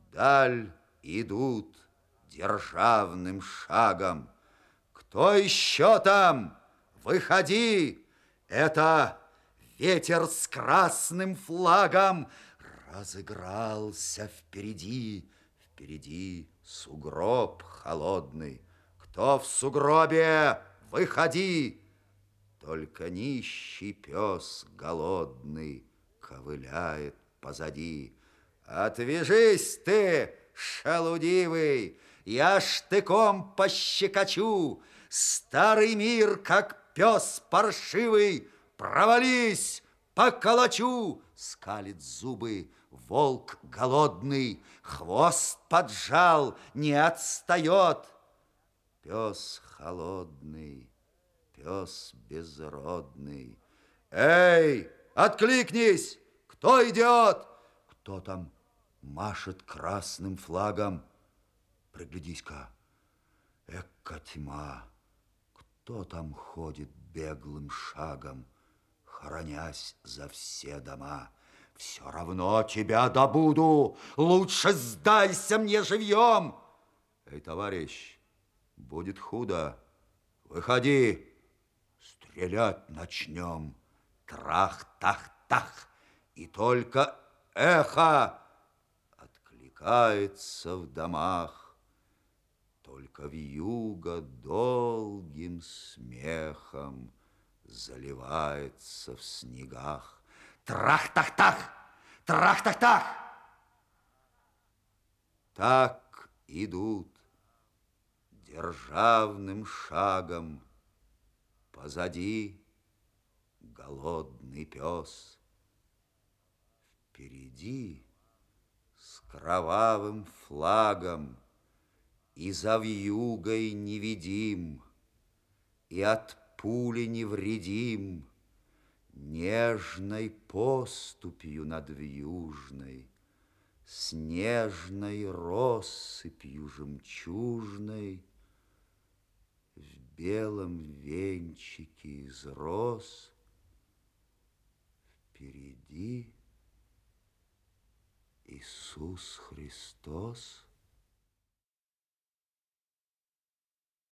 вдаль идут державным шагом. Кто еще там? Выходи! Это ветер с красным флагом разыгрался впереди. Впереди сугроб холодный. Кто в сугробе? Выходи! Только нищий пес голодный ковыляет позади. Отвяжись ты, шалудивый, я штыком пощекочу. Старый мир, как пес паршивый, провались, поколочу. Скалит зубы волк голодный, хвост поджал, не отстает. Пес холодный, пес безродный. Эй, откликнись! Кто идет? Кто там машет красным флагом? Приглядись-ка, эка тьма. Кто там ходит беглым шагом, хоронясь за все дома? Все равно тебя добуду, лучше сдайся мне живьем. Эй, товарищ, будет худо, выходи, стрелять начнем. Трах-тах-тах, и только эхо откликается в домах. Только вьюга долгим смехом заливается в снегах. Трах-тах-тах! Трах-тах-тах! Так идут державным шагом. Позади голодный пес. Впереди с кровавым флагом и за вьюгой невидим, и от пули невредим, нежной поступью надвьюжной, снежной россыпью жемчужной, в белом венчике из роз впереди Иисус Христос.